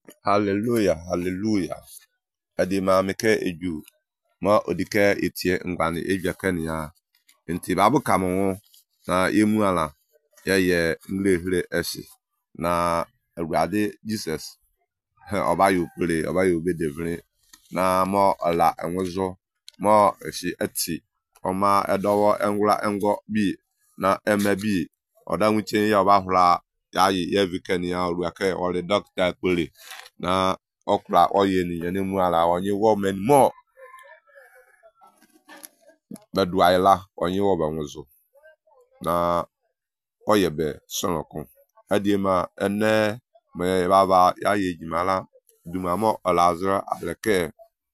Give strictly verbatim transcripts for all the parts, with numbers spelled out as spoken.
Hallelujah, hallelujah. Adi ma meke eju ma odike etie ngwani ejekania. Nti babu kamu na emu ala ye ye ngle eshi na awurade Jesus he obayo pele obayo be devre na mo ala enwozo mo eshi eti oma edowo engula engo bi na eme bi odanwuche ya obahura ya ye vikenia oruake ole doctor pele na okra oye ni yene mu ala onye woman mo beduaila onye wo banwozo na oyebe sonokun adima ene me baba ya ye jimala dumamo olazra aleke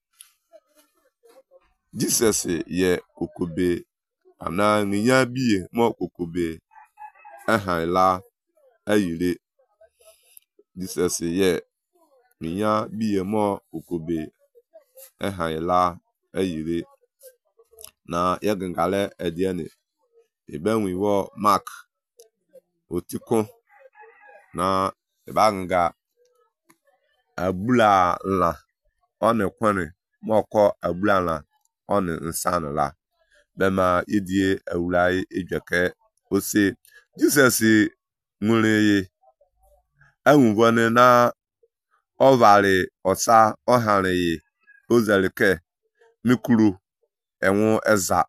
Jesus ye kokobe ana niya biye mo kokobe ehan la ayire Jesus ye niya biye mo kokobe ehan la ayire na yegangale ediene ibenwi wo Mark otikun na ibanga abula la one kwani moko abula la one nsan la bema idie awulai ejeke ose Jesus nwureye anwubone na ovale osa ohanreye ozalike mikuru enwu eza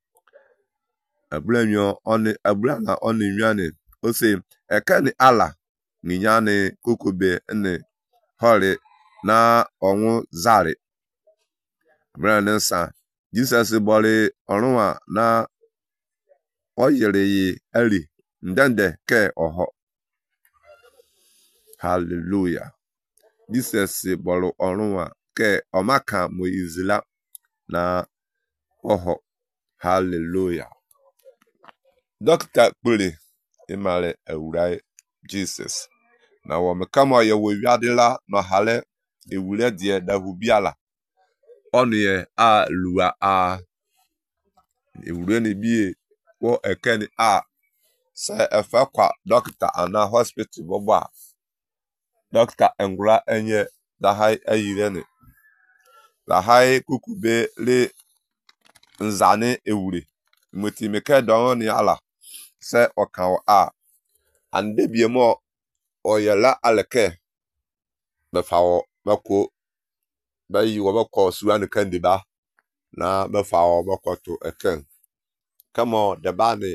ablanyo one ablana one nwane ose ekani ala ninyane kokobe ne hore na onwu zari bransa Jesus bole orunwa na oyereye ali ndende ke oho. Hallelujah. Jesus bole orunwa ke omaka moizila na oho. Hallelujah. Doctor pule imale ewurai Jesus na wo mekama ye wo wiadela no hale ewure die da hubiala onye a lua a ewure ne bie wo ekeni a se efa kwa doctor ana hospital bobo doctor engura enye da hai ayire ne da hai kukube le nzane ewure moti meke don ni ala se okan a ande bie mo oyela aleke befawo bako bayi wo bako suwan kandiba na befawo bako to eken kamo de bani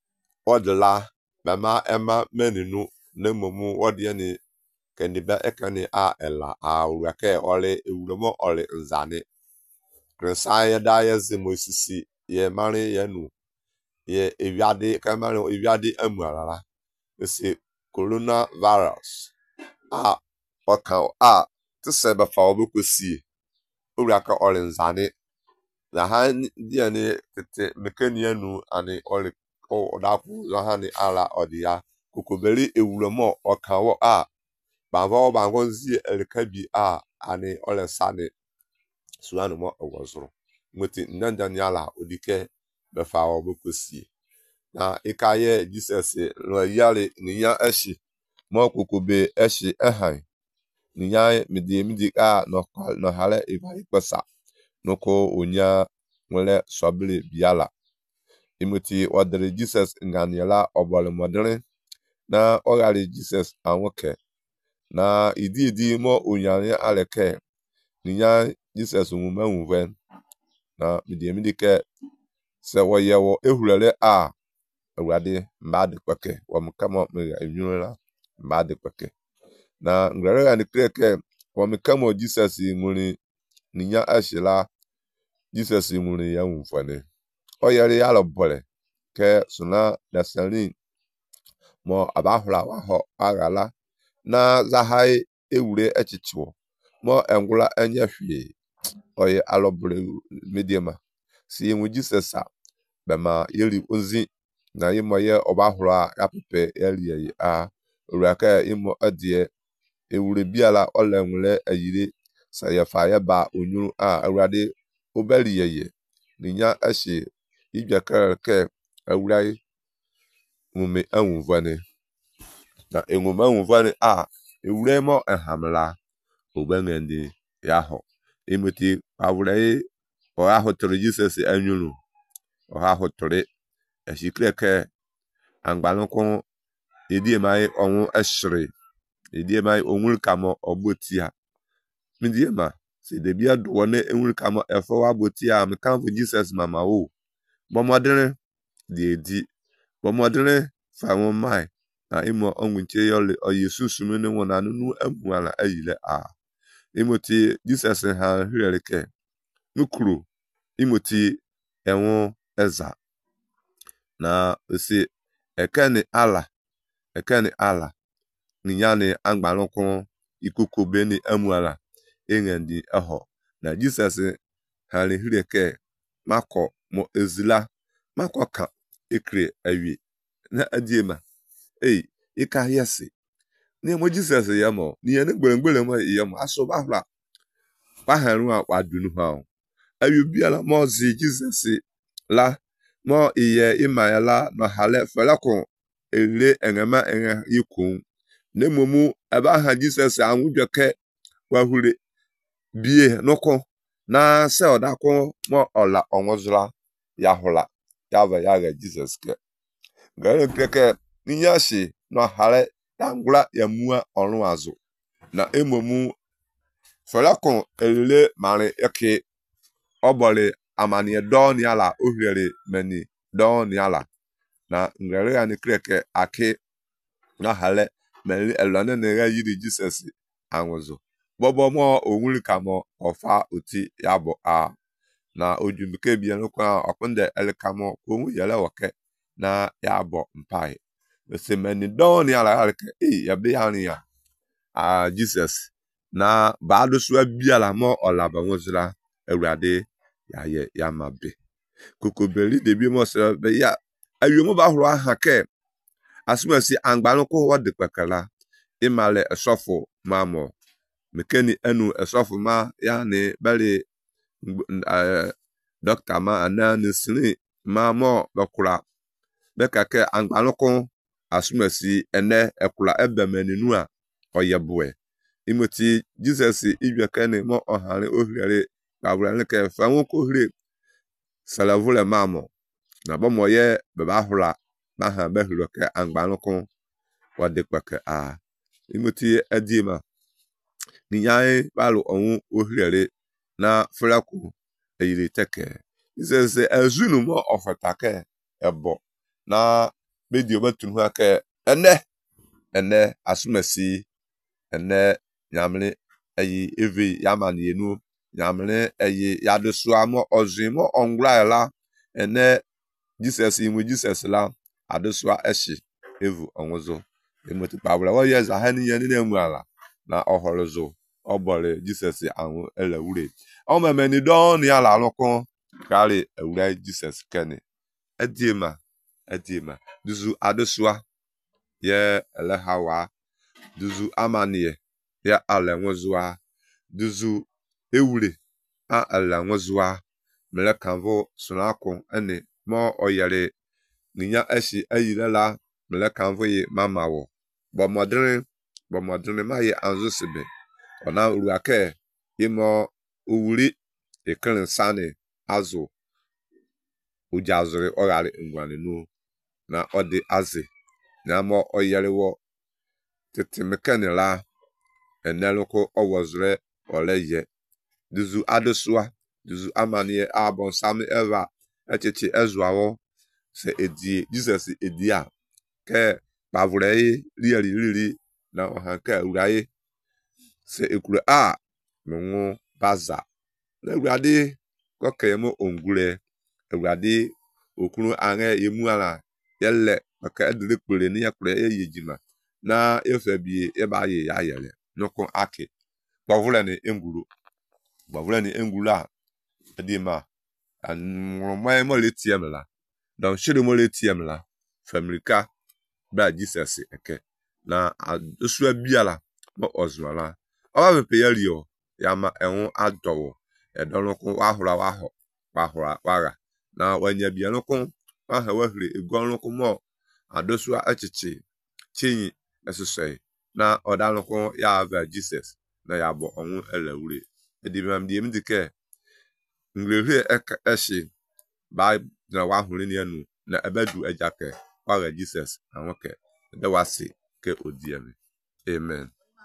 odla bema ema meninu nemomu odie ni kandiba ekani a ela a urake ole ewuromo ole nzane krensaye da ye zemosisi ye mari yenu ye ewiade kamari ewiade amuarara ese corona virus a okan a tse befa obokosi uraka ole nzane la han die ni tete mekanianu ani ole o daku la han ala odia kokobeli ewuromo okan wo a bavo bangonzi elkabi a ani ole sane suanu mo owozuru mweti ndandanyala odike befa obokosi na ikaye Jesus lo yale niya eshi mo kokobe eshi ehan niya midi midi a no no hale ibai pesa noko onya nwele sobili biala imoti odere Jesus nganiela obole modere na ogari Jesus anwoke na idi idi mo onyane aleke niya Jesus nwuma nwven na midi midi ke se woyewo ehurele a awade mbade kweke wamkamo enyulela mbade kweke na ngrere ani kreke wamkamo Jesus nwuri ninya ashila Jesus nwuri ya nwufane oyere ya lobole ke suna dasalin mo abahura wa ho agala na zahai ewure echichiwo mo engula enye hwie oye alobule mediema si enwu Jesus a bema yeli ozi na yimo ye obahura ya pepe eliye a uraka imo adie ewure biala ole nwule ayire saye fa ya ba onyu a awrade obeli yeye ninya ashi ijekere ke awrai mume anwuvane na enwuma anwuvane a ewure mo ehamla obengendi yaho imoti awure o aho toro Jesus anyunu o aho tore esikreke angbalonko edie mai onwu esre edie mai onwul kamo ogbotia midie ma se de bia do wona enwul kamo efo wa botia me kan for Jesus mama o bomodere de edi bomodere fa won mai na imo onwunche yole oyesusu me ne wona nu amuala ayile a imoti Jesus ha hwereke nukuru imoti enwo eza na osi ekene ala ekene ala ninyane angbalonko ikuku beni amuala engendi aho na Jesus ha le hwereke mako mo ezila mako ka ekre awi na adiema ei ika yesi ni mo Jesus yamo ni ene gbelengbele mo yamo aso bahla baharu akwadunu ha awi biala mo zi Jesus la mo iye imayala no hale felako ele engema enge yikun ne momu abaha Jesus anwudweke wahure bie noko na se odako mo ola onwozula ya hola ya ba ya Jesus ke gare keke ninyashi no hale dangula ya mua orun azu na emomu felako ele mare yake obole amani do ni ala ohiere meni do ni ala na ngere ya ni kreke ake na hale meni elone ne ga yiri Jesus anwozo bobo mo onwul kamo ofa oti yabo a na ojumike bia no kwa okunde elkamo ko yele woke na yabo mpai se meni do ni ala alke e ya be ya ni ya a Jesus na ba do so bia la mo olaba nwozira awurade ya ye ya mabe kokobeli de bi mo se be ya awi mo ba horo aha ke asumasi angbalonko wode kwakala imale esofo mamo mekeni enu esofo ma ya ni bali doctor ma ana nisri ma mo bakura beka ke angbalonko asumasi ene ekura ebemeninu a oyeboe imoti Jesus ibekene mo ohare ohiare babura ke fanwo ko hire salavule mamo na bomo ye baba hura na ha behiro ke angbalonko wade kwake a imoti adima ni yae balu onwu ohiare na flaku eyire teke Jesus azunu mo ofatake ebo na medio batunu ake ene ene asumasi ene nyamle ayi evi yamani enu nyamle ayi yadesu amo ozimo ongla la ene Jesus inwe Jesus la adesu eshi evu onwozo emoti pabula wo yeza hani yani na emuala na ohorozo obole Jesus anwu elewure o memeni don ya la lokon kale ewure Jesus kene adiema adiema duzu adesua ye ele hawa duzu amanie ya ala nwozua duzu ewure a ala nwozua mele kanvo sunako ene mo oyere ninya eshi ayilela mele kanvo yi mamawo bomodrin bomodrin ma ye anzosibe ona uruake imo uwuri ekran sane azu ujazure ogari ngwanenu na odi azi na mo oyerewo tete mekanela eneloko owozre oleye duzu adosua duzu amanie abon sami eva echichi ezuawo se edi Jesus edia ke pavure rieri riri na ohanka uraye se ekure a menwo baza na urade kokemo ongure urade okunu ane emuala yele maka edile kpere ni yakure eyejima na efebie eba ye ya yele noko ake bavule ni enguru bavule ni engula edima anmo mo le tiemla donc chere mo le tiemla familika ba Jesus eke na asu biala mo ozwala o be peyerio ya ma enwu adowo edonoko wa hura wa ho wa hura wa na wanya bianoko wa ha wa hire egonoko mo adosu achichi chinyi esese na odaloko ya ava Jesus na ya bo onwu elewure edimam di em dike ngrehe ek eshi ba na wa huri ni enu na ebedu ejake kwa Jesus anwoke de wasi ke odieme. Amen.